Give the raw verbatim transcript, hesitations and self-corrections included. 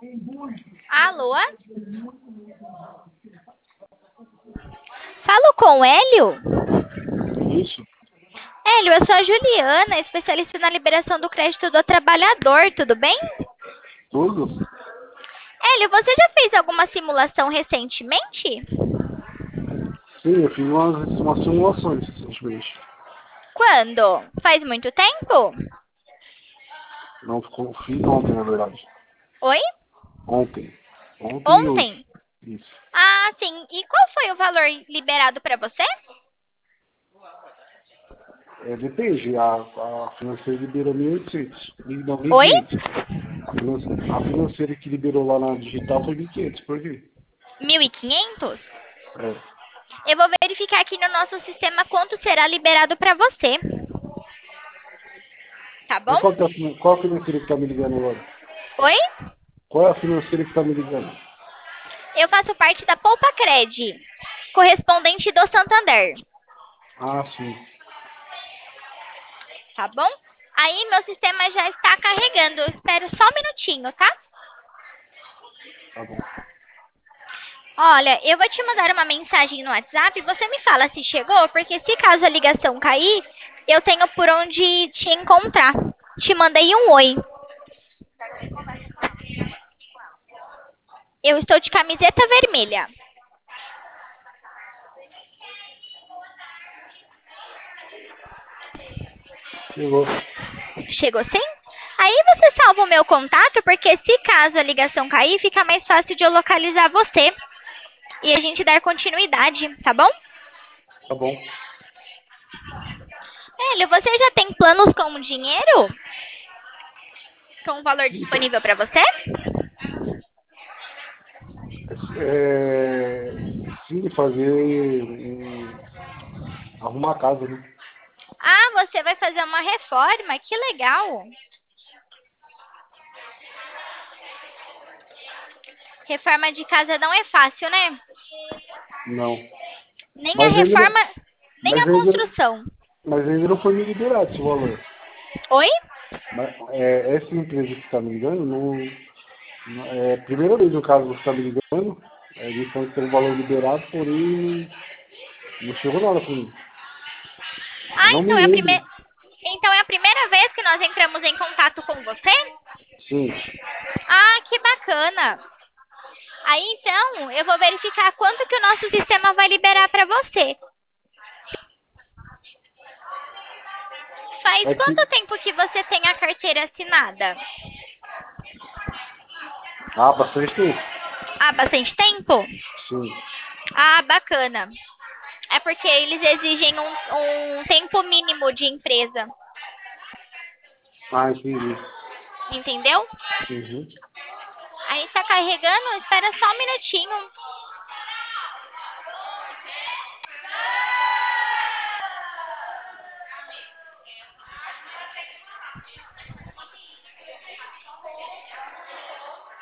Alô? Falo com o Hélio? Isso, Hélio, eu sou a Juliana, especialista na liberação do crédito do trabalhador, tudo bem? tudo? Hélio, você já fez alguma simulação recentemente? Sim, eu fiz umas, umas simulações recentemente. Quando? Faz muito tempo? Não ficou, fiz ontem, na verdade. Oi? Ontem. Ontem e hoje. Ontem? Isso. Ah, sim. E qual foi o valor liberado para você? É, depende, a, a financeira liberou mil e oitocentos. Não, Oi? mil e quinhentos. A, finan- a financeira que liberou lá na digital foi mil e quinhentos. Por quê? Mil e quinhentos? É. Eu vou verificar aqui no nosso sistema quanto será liberado para você, tá Mas bom? qual, que é a, finan- qual a financeira que tá me ligando agora? Oi? Qual é a financeira que tá me ligando? Eu faço parte da Poupa Cred, correspondente do Santander, Ah, sim. tá bom? Aí meu sistema já está carregando. Eu espero só um minutinho, tá? Tá bom. Olha, eu vou te mandar uma mensagem no WhatsApp. Você me fala se chegou, porque se caso a ligação cair, eu tenho por onde te encontrar. Te mandei um oi. Eu estou de camiseta vermelha. Chegou. Chegou sim? Aí você salva o meu contato, porque se caso a ligação cair, fica mais fácil de eu localizar você e a gente dar continuidade, tá bom? Tá bom. Hélio, você já tem planos com dinheiro? Com um valor Então, disponível para você? é, sim, fazer um, arrumar a casa, né? Ah, você vai fazer uma reforma? Que legal! Reforma de casa não é fácil, né? Não. Nem a Mas ainda não, reforma, nem mas a ainda, não- construção. mas ainda não foi me liberado esse valor. Oi? Mas, é, essa empresa que está me ligando, não, não- é a primeira vez no caso que está me ligando, é, eles estão com o valor liberado, porém não, não chegou nada para mim. Eu Ah, não me então é a lembro. primeira. Então é a primeira vez que nós entramos em contato com você? Sim, Ah, que bacana! Aí então, eu vou verificar quanto que o nosso sistema vai liberar para você. Faz é quanto que. tempo que você tem a carteira assinada? Ah, bastante tempo. Ah, bastante tempo? Sim. Ah, bacana. É porque eles exigem um, um tempo mínimo de empresa, Ah, entendi. entendeu? Uhum. Aí tá carregando, espera só um minutinho.